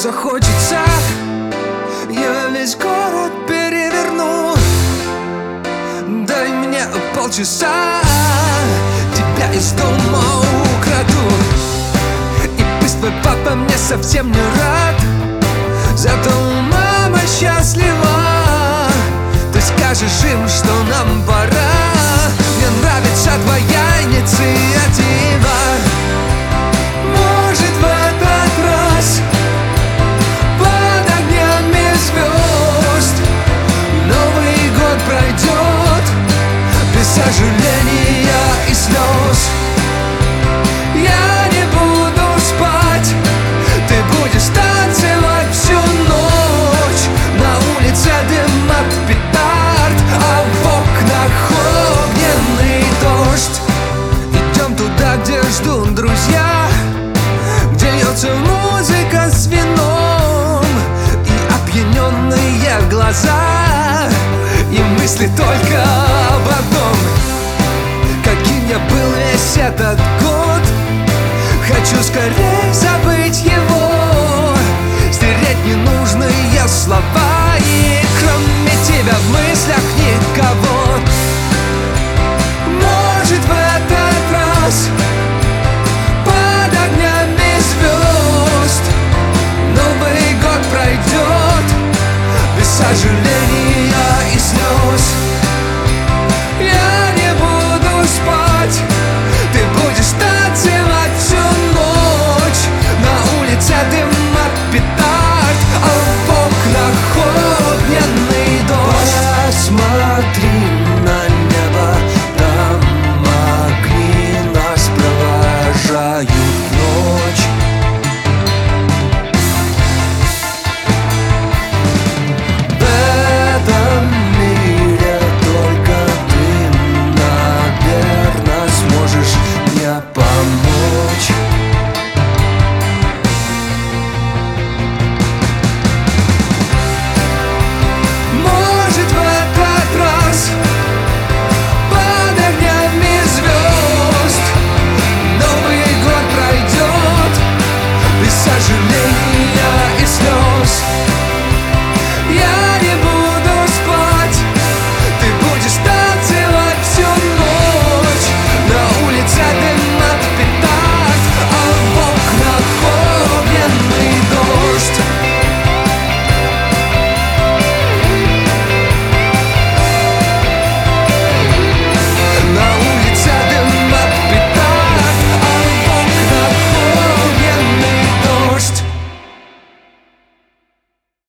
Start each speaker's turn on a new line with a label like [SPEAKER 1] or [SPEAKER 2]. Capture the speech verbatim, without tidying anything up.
[SPEAKER 1] захочется, я весь город переверну. Дай мне полчаса, тебя из дома украду. И пусть твой папа мне совсем не рад, зато мама счастлива. Ты скажешь им, что нам пора. Мне нравится твоя инициатива. Может, в этот раз под огнями звезд Новый год пройдет без сожаления и слез. Я не буду спать, ты будешь танцевать всю ночь. На улице дым от петард, а в окнах огненный дождь. Идем туда, где ждут друзья, где льется музыка с вином, и опьяненные глаза, и мысли только об одном: каким я был весь этот год. Хочу скорее забыть его, стереть ненужные слова. И кроме тебя мы